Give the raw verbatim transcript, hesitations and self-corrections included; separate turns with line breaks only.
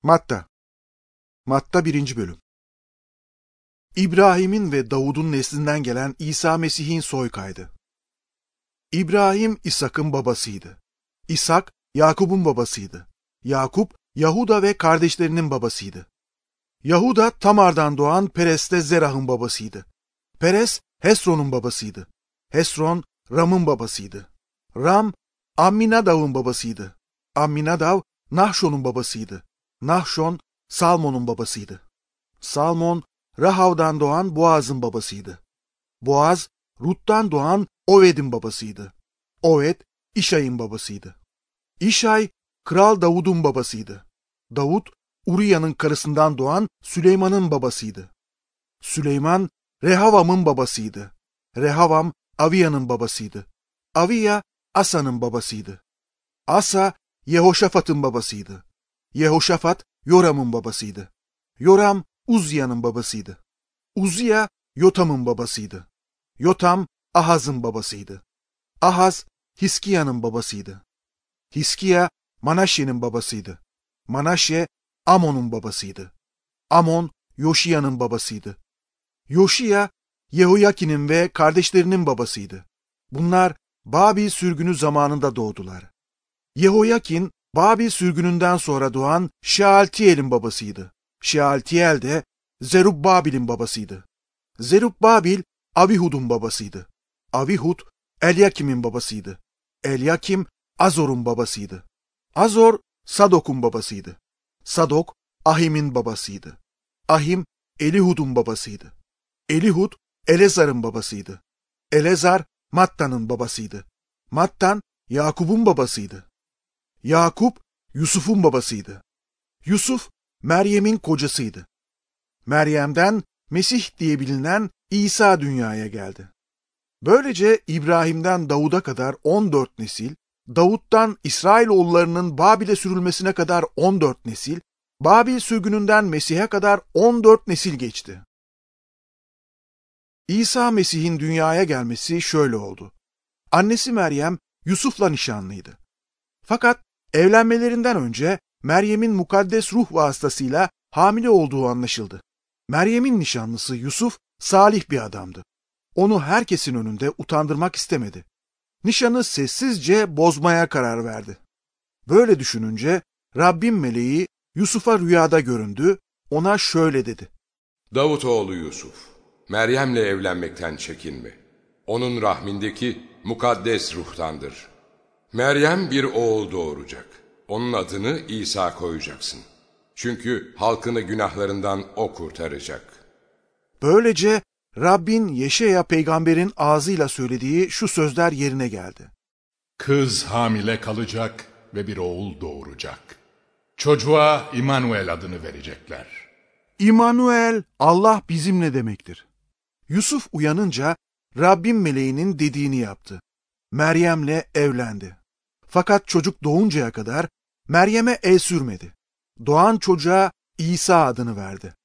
Matta Matta birinci Bölüm İbrahim'in ve Davud'un neslinden gelen İsa Mesih'in soy kaydı. İbrahim, İshak'ın babasıydı. İshak, Yakup'un babasıydı. Yakup, Yahuda ve kardeşlerinin babasıydı. Yahuda, Tamar'dan doğan Peres'te Zerah'ın babasıydı. Peres, Hesron'un babasıydı. Hesron, Ram'ın babasıydı. Ram, Amminadav'ın babasıydı. Amminadav, Nahşon'un babasıydı. Nahşon, Salmon'un babasıydı. Salmon, Rahav'dan doğan Boaz'ın babasıydı. Boaz, Rut'tan doğan Oved'in babasıydı. Oved, İşay'ın babasıydı. İşay, Kral Davud'un babasıydı. Davud, Uriya'nın karısından doğan Süleyman'ın babasıydı. Süleyman, Rehavam'ın babasıydı. Rehavam, Aviya'nın babasıydı. Aviya, Asa'nın babasıydı. Asa, Yehoşafat'ın babasıydı. Yehoşafat, Yoram'ın babasıydı. Yoram, Uzziya'nın babasıydı. Uzziya, Yotam'ın babasıydı. Yotam, Ahaz'ın babasıydı. Ahaz, Hiskiya'nın babasıydı. Hiskiya, Manaşe'nin babasıydı. Manaşe, Amon'un babasıydı. Amon, Yoşiya'nın babasıydı. Yoşiya, Yehoyakin'in ve kardeşlerinin babasıydı. Bunlar Babil sürgünü zamanında doğdular. Yehoyakin, Babil sürgününden sonra doğan Şealtiyel'in babasıydı. Şealtiyel de Zerubbabil'in babasıydı. Zerubbabil, Abihud'un babasıydı. Abihud, Elyakim'in babasıydı. Elyakim, Azor'un babasıydı. Azor, Sadok'un babasıydı. Sadok, Ahim'in babasıydı. Ahim, Elihud'un babasıydı. Elihud, Elezar'ın babasıydı. Elezar, Matta'nın babasıydı. Mattan, Yakup'un babasıydı. Yakup, Yusuf'un babasıydı. Yusuf, Meryem'in kocasıydı. Meryem'den Mesih diye bilinen İsa dünyaya geldi. Böylece İbrahim'den Davud'a kadar on dört nesil, Davud'dan İsrailoğullarının Babil'e sürülmesine kadar on dört nesil, Babil sürgününden Mesih'e kadar on dört nesil geçti. İsa Mesih'in dünyaya gelmesi şöyle oldu. Annesi Meryem, Yusuf'la nişanlıydı. Fakat evlenmelerinden önce Meryem'in mukaddes ruh vasıtasıyla hamile olduğu anlaşıldı. Meryem'in nişanlısı Yusuf, salih bir adamdı. Onu herkesin önünde utandırmak istemedi. Nişanı sessizce bozmaya karar verdi. Böyle düşününce Rabbin meleği Yusuf'a rüyada göründü, ona şöyle dedi.
Davutoğlu Yusuf, Meryem'le evlenmekten çekinme. Onun rahmindeki mukaddes ruhtandır. Meryem bir oğul doğuracak. Onun adını İsa koyacaksın. Çünkü halkını günahlarından o kurtaracak.
Böylece Rabbin Yeşaya peygamberin ağzıyla söylediği şu sözler yerine geldi.
Kız hamile kalacak ve bir oğul doğuracak. Çocuğa İmmanuel adını verecekler.
İmmanuel, Allah bizimle demektir. Yusuf uyanınca Rabbin meleğinin dediğini yaptı. Meryem'le evlendi. Fakat çocuk doğuncaya kadar Meryem'e el sürmedi. Doğan çocuğa İsa adını verdi.